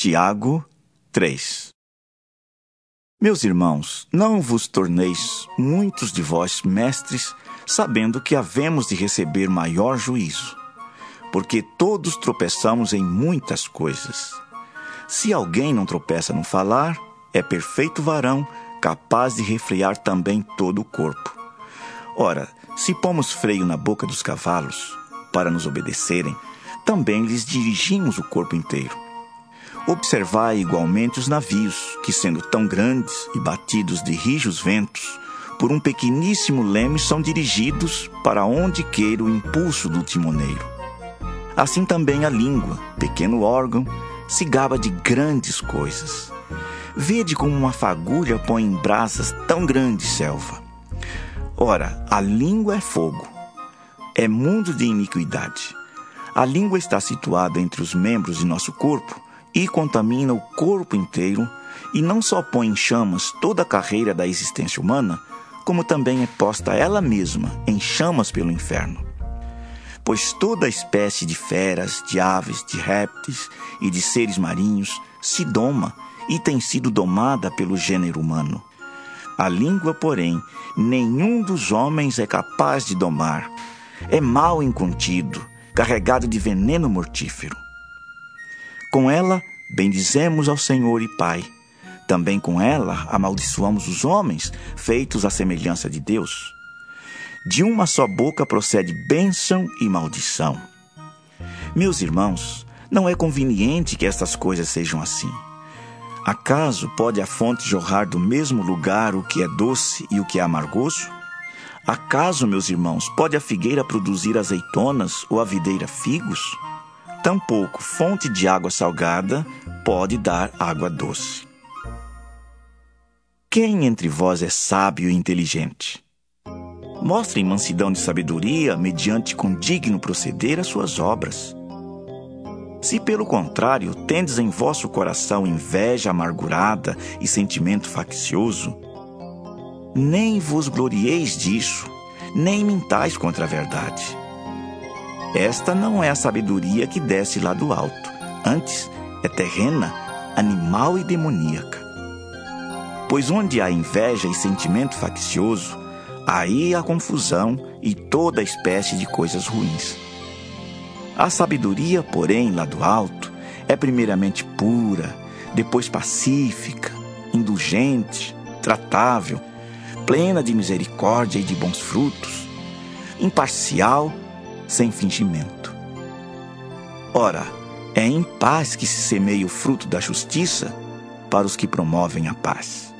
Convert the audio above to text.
Tiago 3. Meus irmãos, não vos torneis muitos de vós mestres, sabendo que havemos de receber maior juízo, porque todos tropeçamos em muitas coisas. Se alguém não tropeça no falar, é perfeito varão, capaz de refrear também todo o corpo. Ora, se pomos freio na boca dos cavalos, para nos obedecerem, também lhes dirigimos o corpo inteiro. Observai igualmente os navios, que sendo tão grandes e batidos de rijos ventos, por um pequeníssimo leme são dirigidos para onde queira o impulso do timoneiro. Assim também a língua, pequeno órgão, se gaba de grandes coisas. Vede como uma fagulha põe em brasas tão grande selva. Ora, a língua é fogo, é mundo de iniquidade. A língua está situada entre os membros de nosso corpo e contamina o corpo inteiro, e não só põe em chamas toda a carreira da existência humana, como também é posta ela mesma em chamas pelo inferno. Pois toda espécie de feras, de aves, de répteis e de seres marinhos se doma e tem sido domada pelo gênero humano. A língua, porém, nenhum dos homens é capaz de domar. É mal incontido, carregado de veneno mortífero. Com ela, bendizemos ao Senhor e Pai. Também com ela, amaldiçoamos os homens, feitos à semelhança de Deus. De uma só boca procede bênção e maldição. Meus irmãos, não é conveniente que estas coisas sejam assim. Acaso pode a fonte jorrar do mesmo lugar o que é doce e o que é amargoso? Acaso, meus irmãos, pode a figueira produzir azeitonas ou a videira figos? Tampouco fonte de água salgada pode dar água doce. Quem entre vós é sábio e inteligente? Mostrem mansidão de sabedoria mediante condigno proceder as suas obras. Se, pelo contrário, tendes em vosso coração inveja amargurada e sentimento faccioso, nem vos glorieis disso, nem mintais contra a verdade. Esta não é a sabedoria que desce lá do alto, antes é terrena, animal e demoníaca. Pois onde há inveja e sentimento faccioso, aí há confusão e toda espécie de coisas ruins. A sabedoria, porém, lá do alto, é primeiramente pura, depois pacífica, indulgente, tratável, plena de misericórdia e de bons frutos, imparcial, sem fingimento. Ora, é em paz que se semeia o fruto da justiça para os que promovem a paz.